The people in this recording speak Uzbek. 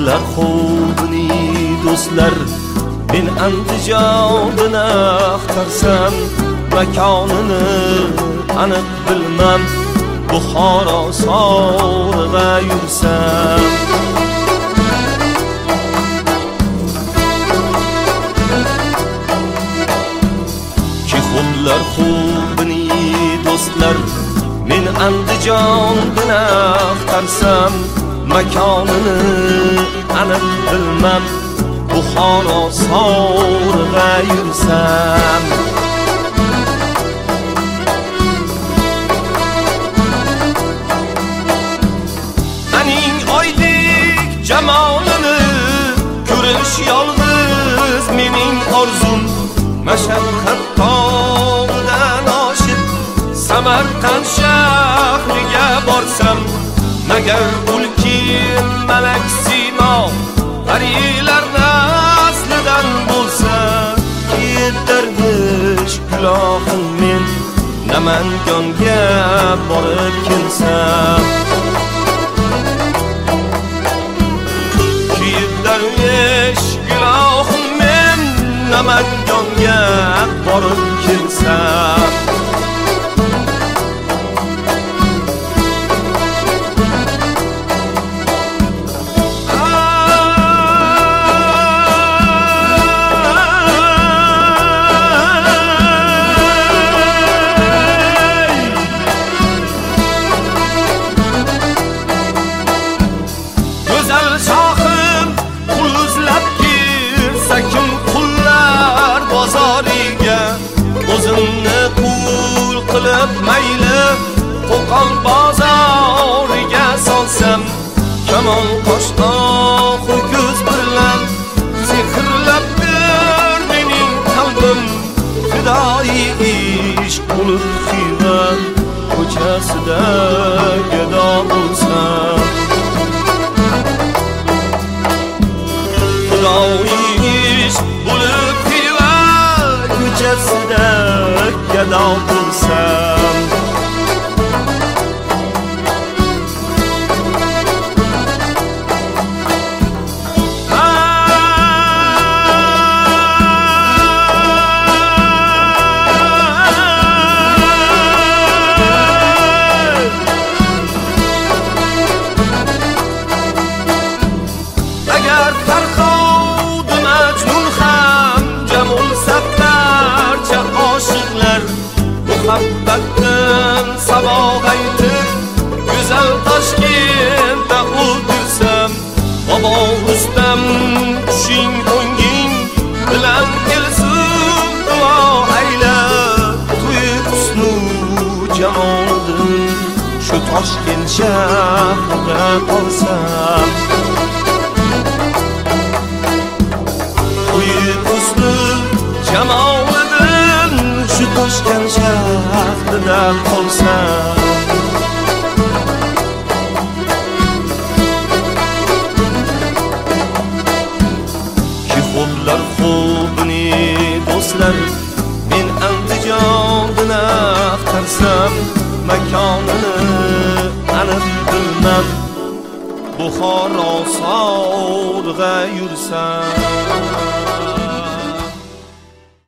qildilar xo'bini do'stlar. Men Andijondan axtarsam, makonini aniq bilmam. Buxoro so'rg'a yursam, Kixonlar xo'bini do'stlar. Men Andijondan axtarsam, makonini aniq bilmam. Buxoro so'rg'a yursam, aning oydek jamolini ko'rish yolg'iz mening orzum. Mashaqqat tog'idan oshib Samarqand shahriga borsam, magar ulkin malak simo parilar naslidan bo'lsa, yetarmish gulohim men Namangonga borib kelsam. Yetarmish gulohim men Namangonga borib kelsam. O'zimni qul qilib mayli Qo'qon bozoriga solsam, kamon qoshtoq ko'z bilan sehrlab bir mening qalbim. Fidoi ishq bo'lib Xiva ko'chasida gado bo'lsam, fidoi ishq bo'lib Xiva ko'chasida gado bo'lsam. Agar Farhod Majnun ham Jamol Sattarcha oshiqlar muhabbatdan saboq aytib go'zal Toshkentda o'tirsam, bobo Rustam tushing o'nging bilan kelsin duo ayla. To'y husnu jamolidan shu Toshkent shahrida qolsam, to'y husnu jamolidan shu Toshkent shahrida qolsam. Kixonlar xo'bini do'stlar. Men Andijondan axtarsam, makonini aniq bilmam. Buxoro so'rg'a yursam.